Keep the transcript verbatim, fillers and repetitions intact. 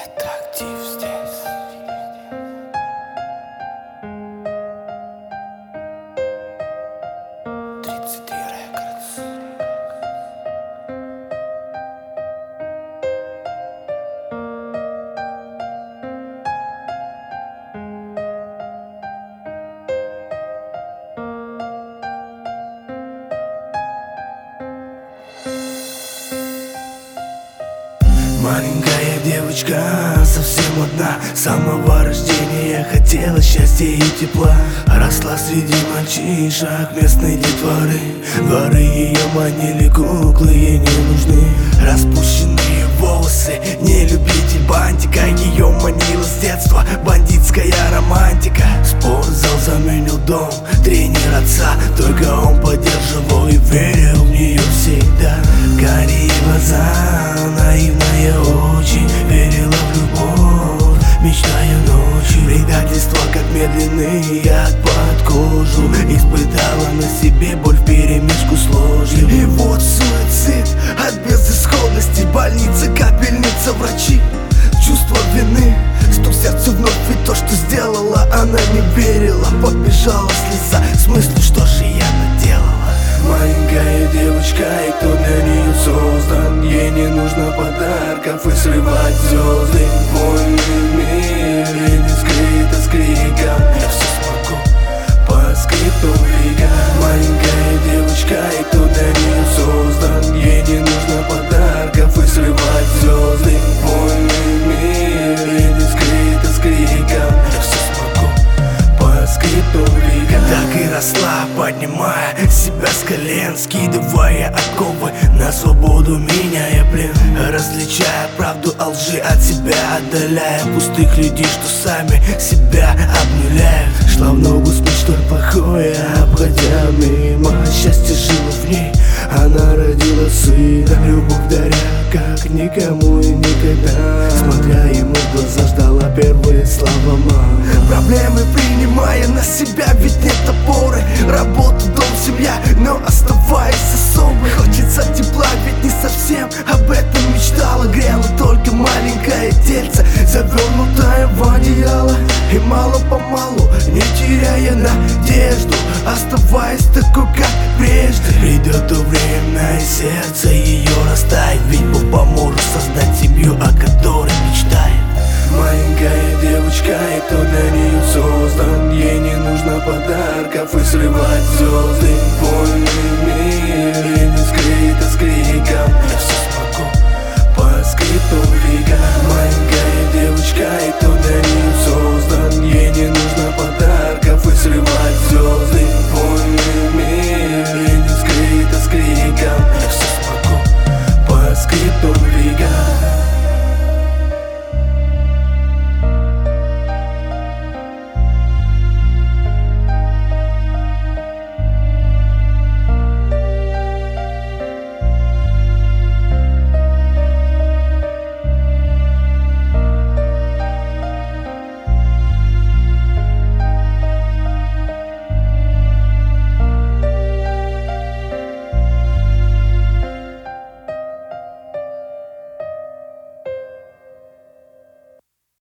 Это актив здесь. тридцать три рекордс. Маленькая девочка, совсем одна, с самого рождения хотела счастья и тепла. Росла среди мальчишек местной детворы. Дворы ее манили, куклы ей не нужны. Распущенные волосы, не любитель бантика. Ее манила с детства бандитская романтика. Спортзал заменил дом, тренер отца. Только он поддерживал и верил в нее всегда. Карие глаза, наивная очень, верила в любовь, мечтая ночью. Предательство, как медленный яд под кожу, испытала на себе боль вперемешку с ложью. И вот суицид от безысходности, больница, капельница, врачи, чувство вины, стук сердцу вновь. Ведь то, что сделала, она не верила. Побежала слеза с мыслью, что же я наделала. Маленькая девочка, и кто для нее создан. Ей не нужно подарков и срывать звезды. Вольный мир, и не скрыто с криком. Я все смогу по скрипту века. Маленькая девочка, и кто для нее создан. Ей не нужно подарков и срывать звезды. Вольный мир, и не скрыто с криком. Я все смогу по скрипту века. Так и росла, поднимая себя с колен, скидывая оковы на свободу, меняя плен, различая правду от лжи, от себя отдаляя пустых людей, что сами себя обнуляют. Шла в ногу с мечтой плохое, обходя мимо. Счастье жило в ней, она родила сына. Любовь даря, как никому и никогда. Смотря ему в глаза, ждала первые слова мамы. Проблемы принимая на себя, ведь нет опоры. Работа, дом, семья, но оставаясь особой. Хочется тепла, ведь не совсем об этом мечтала. Грела только маленькое тельце, завернутое в одеяло. И мало-помалу, не теряя надежду, оставаясь такой, как прежде. Придет то время, и сердце ее растает. Ведь